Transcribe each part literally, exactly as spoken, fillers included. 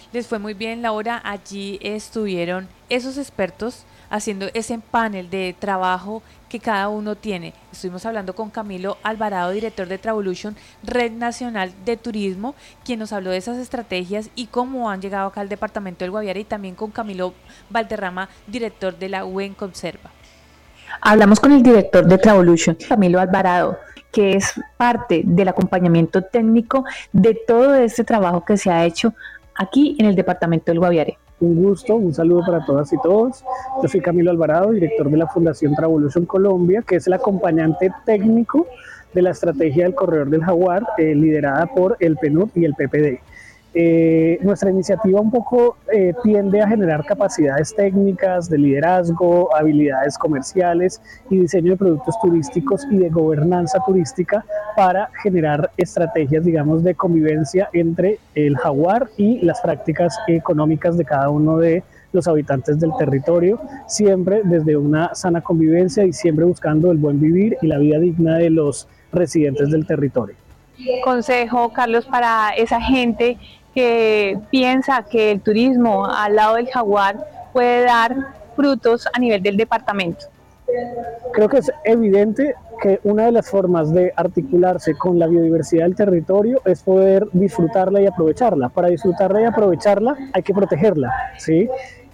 Les fue muy bien, Laura. Allí estuvieron esos expertos haciendo ese panel de trabajo que cada uno tiene. Estuvimos hablando con Camilo Alvarado, director de Travolution, Red Nacional de Turismo, quien nos habló de esas estrategias y cómo han llegado acá al departamento del Guaviare, y también con Camilo Valderrama, director de la U E N Conserva. Hablamos con el director de Travolution, Camilo Alvarado, que es parte del acompañamiento técnico de todo este trabajo que se ha hecho aquí en el departamento del Guaviare. Un gusto, un saludo para todas y todos. Yo soy Camilo Alvarado, director de la Fundación Travolution Colombia, que es el acompañante técnico de la estrategia del Corredor del Jaguar, eh, liderada por el P N U D y el P P D. Eh, nuestra iniciativa un poco eh, tiende a generar capacidades técnicas, de liderazgo, habilidades comerciales y diseño de productos turísticos y de gobernanza turística para generar estrategias, digamos, de convivencia entre el jaguar y las prácticas económicas de cada uno de los habitantes del territorio, siempre desde una sana convivencia y siempre buscando el buen vivir y la vida digna de los residentes del territorio. Consejo, Carlos, para esa gente que piensa que el turismo al lado del jaguar puede dar frutos a nivel del departamento. Creo que es evidente que una de las formas de articularse con la biodiversidad del territorio es poder disfrutarla y aprovecharla. Para disfrutarla y aprovecharla hay que protegerla, ¿sí?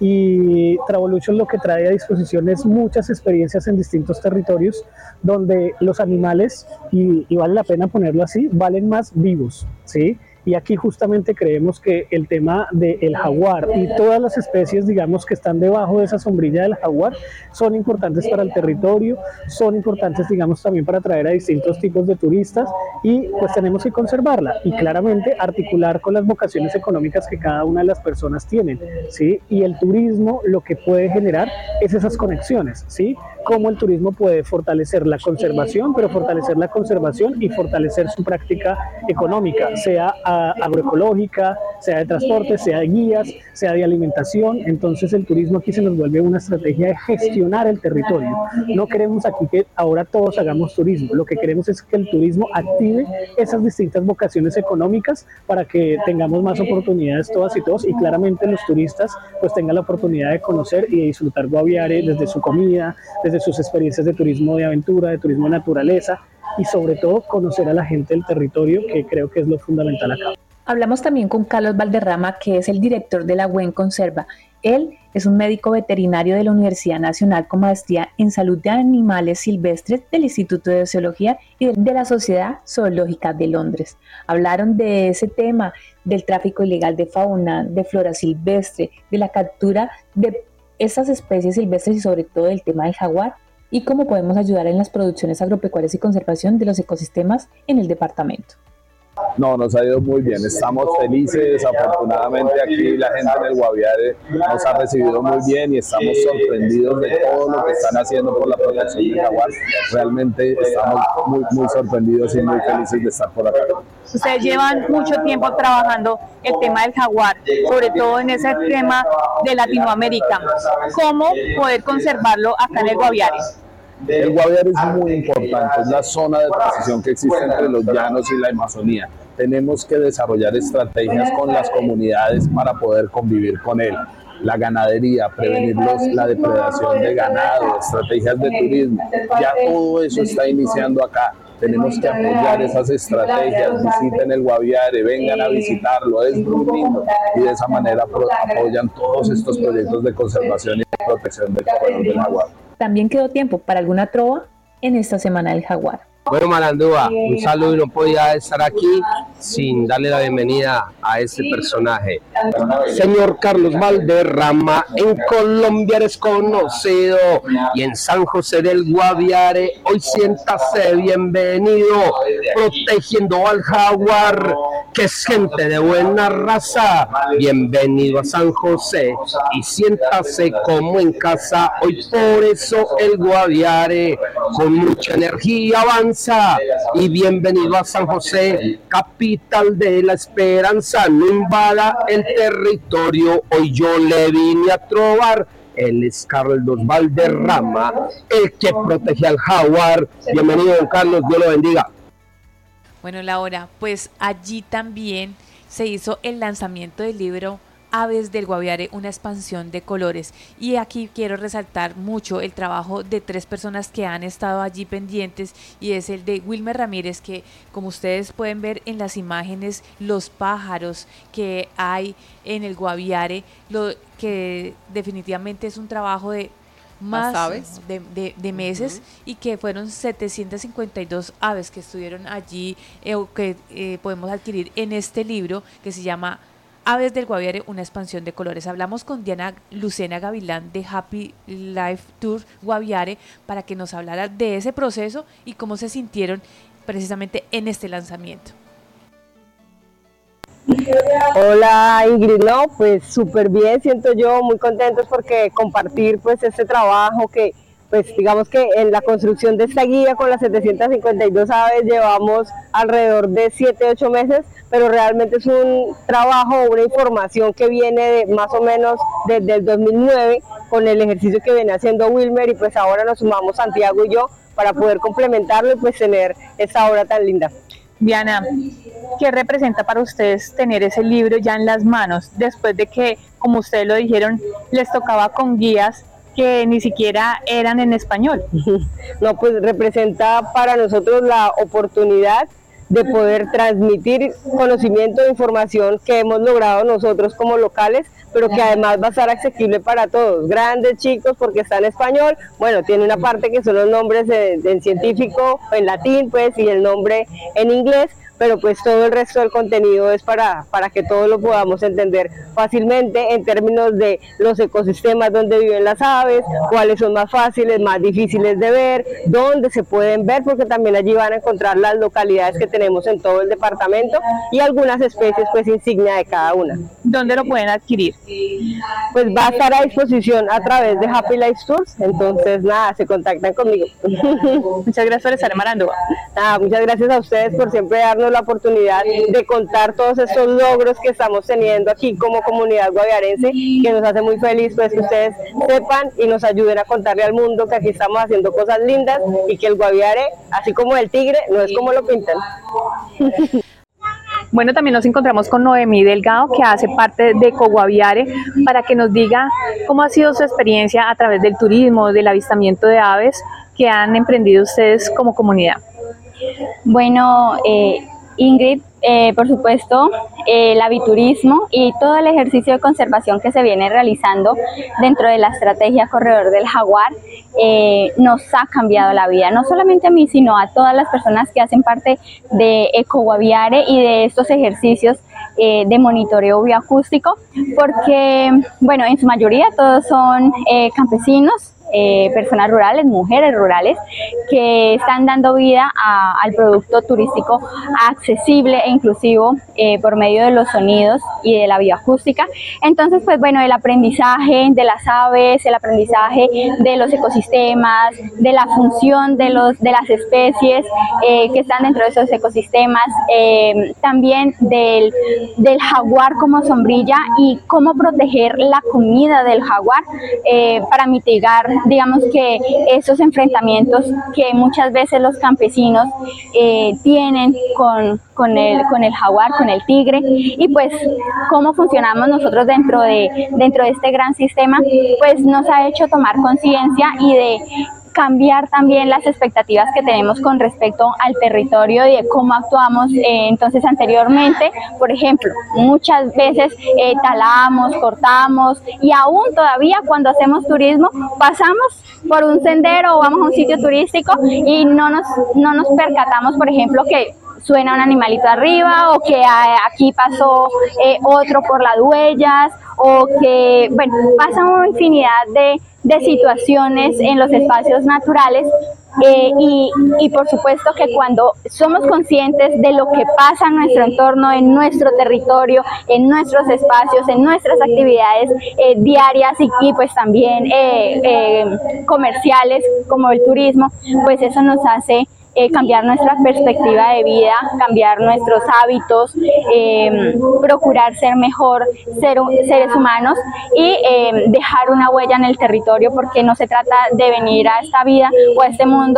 Y Travolution lo que trae a disposición es muchas experiencias en distintos territorios donde los animales, y, y vale la pena ponerlo así, valen más vivos, ¿sí? Y aquí justamente creemos que el tema del jaguar y todas las especies, digamos, que están debajo de esa sombrilla del jaguar son importantes para el territorio, son importantes, digamos, también para atraer a distintos tipos de turistas, y pues tenemos que conservarla y claramente articular con las vocaciones económicas que cada una de las personas tienen, ¿sí? Y el turismo lo que puede generar es esas conexiones, ¿sí? Cómo el turismo puede fortalecer la conservación, pero fortalecer la conservación y fortalecer su práctica económica, sea a agroecológica, sea de transporte, sea de guías, sea de alimentación. Entonces el turismo aquí se nos vuelve una estrategia de gestionar el territorio. No queremos aquí que ahora todos hagamos turismo, lo que queremos es que el turismo active esas distintas vocaciones económicas para que tengamos más oportunidades todas y todos, y claramente los turistas pues tengan la oportunidad de conocer y de disfrutar Guaviare desde su comida, desde sus experiencias de turismo de aventura, de turismo de naturaleza, y sobre todo conocer a la gente del territorio, que creo que es lo fundamental acá. Hablamos también con Carlos Valderrama, que es el director de la U E N Conserva. Él es un médico veterinario de la Universidad Nacional con maestría en salud de animales silvestres del Instituto de Zoología y de la Sociedad Zoológica de Londres. Hablaron de ese tema, del tráfico ilegal de fauna, de flora silvestre, de la captura de estas especies silvestres y sobre todo del tema del jaguar, y cómo podemos ayudar en las producciones agropecuarias y conservación de los ecosistemas en el departamento. No, nos ha ido muy bien, estamos felices. Afortunadamente aquí la gente en el Guaviare nos ha recibido muy bien y estamos sorprendidos de todo lo que están haciendo por la protección del jaguar. Realmente estamos muy, muy sorprendidos y muy felices de estar por acá. Ustedes llevan mucho tiempo trabajando el tema del jaguar, sobre todo en ese tema de Latinoamérica. ¿Cómo poder conservarlo acá en el Guaviare? El Guaviare es muy importante, es la zona de transición que existe entre los llanos y la Amazonía. Tenemos que desarrollar estrategias con las comunidades para poder convivir con él. La ganadería, prevenir los, la depredación de ganado, estrategias de turismo, ya todo eso está iniciando acá. Tenemos que apoyar esas estrategias, visiten el Guaviare, vengan a visitarlo, es muy lindo, y de esa manera apoyan todos estos proyectos de conservación y de protección del corredor del jaguar. También quedó tiempo para alguna trova en esta Semana del Jaguar. Bueno, Marandúa, un saludo, y no podía estar aquí sin darle la bienvenida a este personaje. Señor Carlos Valderrama, en Colombia eres conocido y en San José del Guaviare hoy siéntase bienvenido, protegiendo al jaguar, que es gente de buena raza. Bienvenido a San José y siéntase como en casa. Hoy por eso el Guaviare con mucha energía avanza. Y bienvenido a San José, capital de la esperanza. No invada el territorio, hoy yo le vine a trobar. Él es Carlos Valderrama, el que protege al jaguar. Bienvenido, don Carlos, Dios lo bendiga. Bueno, Laura, pues allí también se hizo el lanzamiento del libro Aves del Guaviare, una expansión de colores. Y aquí quiero resaltar mucho el trabajo de tres personas que han estado allí pendientes, y es el de Wilmer Ramírez, que como ustedes pueden ver en las imágenes, los pájaros que hay en el Guaviare, lo que definitivamente es un trabajo de más aves de, de, de meses, uh-huh. y que fueron setecientas cincuenta y dos aves que estuvieron allí, eh, que eh, podemos adquirir en este libro que se llama Aves del Guaviare, una expansión de colores. Hablamos con Diana Lucena Gavilán de Happy Life Tour Guaviare para que nos hablara de ese proceso y cómo se sintieron precisamente en este lanzamiento. Hola Ingrid, no, pues súper bien, siento yo, muy contentos porque compartir pues este trabajo que pues digamos que en la construcción de esta guía con las setecientas cincuenta y dos aves llevamos alrededor de siete ocho meses, pero realmente es un trabajo, una información que viene de más o menos desde el dos mil nueve con el ejercicio que viene haciendo Wilmer, y pues ahora nos sumamos Santiago y yo para poder complementarlo y pues tener esta obra tan linda. Diana, ¿qué representa para ustedes tener ese libro ya en las manos después de que, como ustedes lo dijeron, les tocaba con guías que ni siquiera eran en español? No, pues representa para nosotros la oportunidad de poder transmitir conocimiento e información que hemos logrado nosotros como locales, pero que además va a estar accesible para todos, grandes, chicos, porque está en español. Bueno, tiene una parte que son los nombres en, en científico, en latín, pues, y el nombre en inglés, pero pues todo el resto del contenido es para, para que todos lo podamos entender fácilmente en términos de los ecosistemas donde viven las aves, cuáles son más fáciles, más difíciles de ver, dónde se pueden ver, porque también allí van a encontrar las localidades que tenemos en todo el departamento y algunas especies pues insignia de cada una. ¿Dónde lo pueden adquirir? Pues va a estar a disposición a través de Happy Life Tours, entonces nada, se contactan conmigo. Muchas gracias por estar en Marandúa. Nada, muchas gracias a ustedes por siempre darnos la oportunidad de contar todos estos logros que estamos teniendo aquí como comunidad guaviarense, que nos hace muy feliz pues que ustedes sepan y nos ayuden a contarle al mundo que aquí estamos haciendo cosas lindas y que el Guaviare, así como el tigre, no es como lo pintan. Bueno, también nos encontramos con Noemí Delgado, que hace parte de Ecoguaviare, para que nos diga cómo ha sido su experiencia a través del turismo, del avistamiento de aves que han emprendido ustedes como comunidad. Bueno, eh, Ingrid, eh, por supuesto, eh, el aviturismo y todo el ejercicio de conservación que se viene realizando dentro de la estrategia Corredor del Jaguar eh, nos ha cambiado la vida, no solamente a mí, sino a todas las personas que hacen parte de Ecoguaviare y de estos ejercicios eh, de monitoreo bioacústico, porque, bueno, en su mayoría todos son eh, campesinos, Eh, personas rurales, mujeres rurales, que están dando vida a, al producto turístico accesible e inclusivo eh, por medio de los sonidos y de la bioacústica. Entonces, pues bueno, el aprendizaje de las aves, el aprendizaje de los ecosistemas, de la función de, los, de las especies eh, que están dentro de esos ecosistemas, eh, también del, del jaguar como sombrilla y cómo proteger la comida del jaguar eh, para mitigar, digamos que esos enfrentamientos que muchas veces los campesinos eh, tienen con, con, el, con el jaguar, con el tigre, y pues cómo funcionamos nosotros dentro de, dentro de este gran sistema, pues nos ha hecho tomar conciencia y de cambiar también las expectativas que tenemos con respecto al territorio y de cómo actuamos eh, entonces anteriormente. Por ejemplo, muchas veces eh, talamos, cortamos, y aún todavía cuando hacemos turismo pasamos por un sendero o vamos a un sitio turístico y no nos, no nos percatamos, por ejemplo, que suena un animalito arriba, o que aquí pasó eh, otro por las huellas, o que, bueno, pasan una infinidad de, de situaciones en los espacios naturales. Eh, y, y por supuesto que cuando somos conscientes de lo que pasa en nuestro entorno, en nuestro territorio, en nuestros espacios, en nuestras actividades eh, diarias y, y pues también eh, eh, comerciales como el turismo, pues eso nos hace Eh, cambiar nuestra perspectiva de vida, cambiar nuestros hábitos, eh, procurar ser mejor ser, seres humanos y eh, dejar una huella en el territorio, porque no se trata de venir a esta vida o a este mundo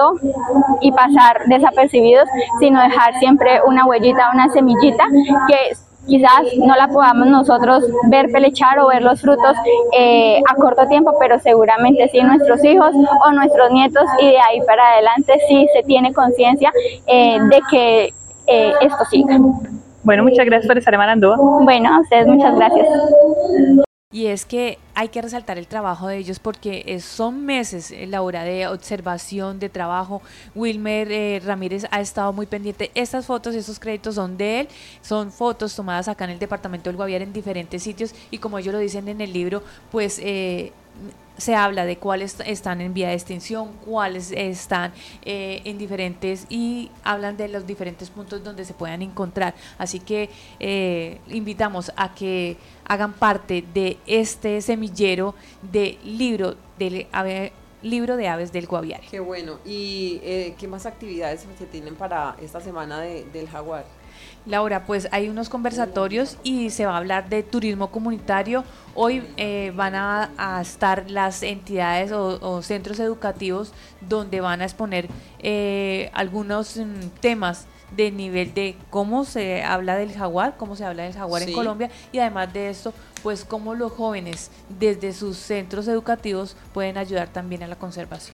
y pasar desapercibidos, sino dejar siempre una huellita, una semillita que quizás no la podamos nosotros ver pelechar o ver los frutos eh, a corto tiempo, pero seguramente sí nuestros hijos o nuestros nietos, y de ahí para adelante sí se tiene conciencia eh, de que eh, esto siga. Bueno, muchas gracias por estar en Marandoa. Bueno, a ustedes muchas gracias. Y es que hay que resaltar el trabajo de ellos porque es, son meses, eh, Laura, de observación, de trabajo. Wilmer eh, Ramírez ha estado muy pendiente. Estas fotos, estos créditos son de él, son fotos tomadas acá en el departamento del Guaviare en diferentes sitios, y como ellos lo dicen en el libro, pues eh, se habla de cuáles están en vía de extinción, cuáles están eh, en diferentes, y hablan de los diferentes puntos donde se puedan encontrar. Así que eh, invitamos a que hagan parte de este semillero de libro del ave, libro de aves del Guaviare. Qué bueno. ¿Y eh, qué más actividades se tienen para esta semana de, del jaguar? Laura, pues hay unos conversatorios y se va a hablar de turismo comunitario. Hoy eh, van a, a estar las entidades o, o centros educativos donde van a exponer eh, algunos mm, temas de nivel de cómo se habla del jaguar, cómo se habla del jaguar sí. en Colombia, y además de esto, pues cómo los jóvenes desde sus centros educativos pueden ayudar también a la conservación.